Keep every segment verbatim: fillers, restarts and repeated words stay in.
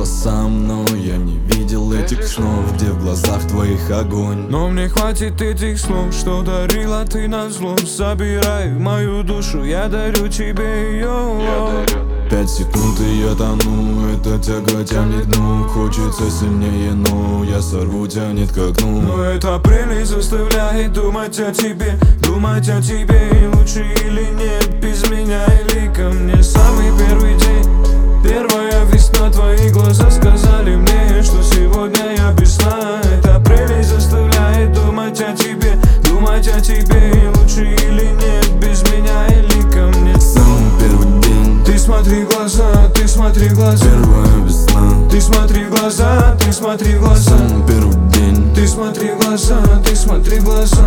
была со мной, я не видел этих снов, где в глазах твоих огонь. Но мне хватит этих слов, что дарила ты назло. Забирай мою душу, я дарю тебе ее. Пять секунд и я тону, эта тяга тянет дну. Хочется сильнее, но я сорву, тянет к окну. Но эта прелесть заставляет думать о тебе, думать о тебе. Лучше или нет, без меня или ко мне. Самый первый день, первая весна. Твои глаза сказали мне, что сегодня я без сна. Эта прелесть заставляет думать о тебе, думать о тебе. Лучше или нет, без меня или ко мне. Самый первый день, ты смотри в глаза, ты смотри в глаза. первая весна, ты смотри в глаза, ты смотри в глаза. самый первый день, ты смотри в глаза, ты смотри в глаза.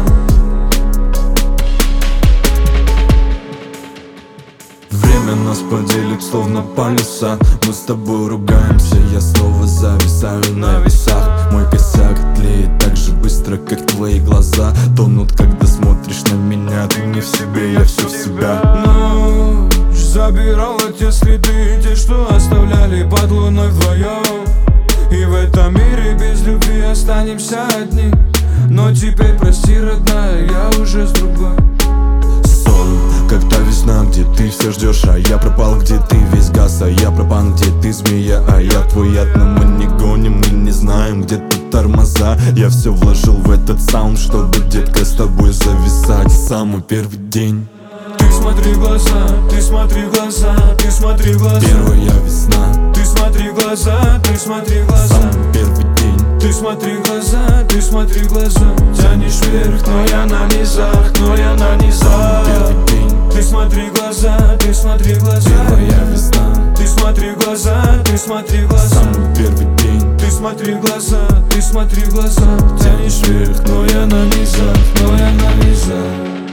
Время нас поделит словно полюса. Мы с тобой ругаемся, я снова зависаю на весах. Мой косяк тлеет так же быстро, как твои глаза тонут, когда смотришь на меня. Ты не в себе, я все в себя. Ночь забирала те следы, те, что оставляли под луной вдвоем. И в этом мире без любви останемся одни. Но теперь прости, родная, я уже с другой. Сон, как та весна, где ты все ждешь, а я пропал, где ты весь газ. А я пропан, где ты змея, а я твой яд. Но мы не гоним, мы не знаем, где тут тормоза. Я все вложил в этот саунд, чтобы, детка, с тобой зависать. Самый первый день, ты смотри в глаза, ты смотри в глаза, ты смотри в глаза. первая весна, ты смотри в глаза, ты смотри в глаза. самый первый день, ты смотри в глаза, ты смотри в глаза. Тянешь вверх, но я на низах, но я на низах. первый день, ты смотри в глаза, ты смотри в глаза. первая весна, ты смотри в глаза, ты смотри в глаза. самый первый день, ты смотри в глаза, ты смотри в глаза. Тянешь вверх, но я на низах, но я на низах.